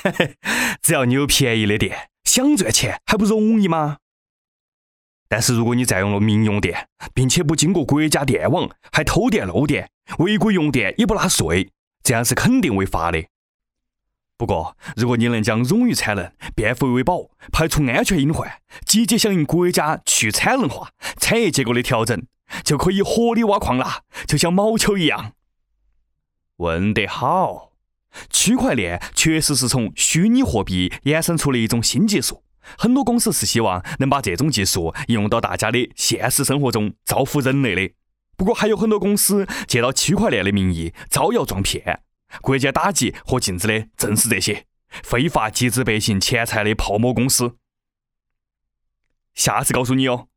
只要你有便宜的电，想赚钱还不容易吗？但是如果你占用了民用电，并且不经过国家电网，还偷电漏电，违规用电也不纳税，这样是肯定违法的。不过，如果你能将冗余产能变废为宝，排除安全隐患，积极响应国家去产能化、产业结构的调整，就可以合理挖矿啦，就像毛球一样。问得好，区块链确实是从虚拟货币衍生出了一种新技术，很多公司是希望能把这种技术应用到大家的现实生活中，造福人类的。不过还有很多公司借到区块链的名义招摇撞骗，国家打击和禁止的正是这些非法集资百姓钱财的泡沫公司。下次告诉你哦。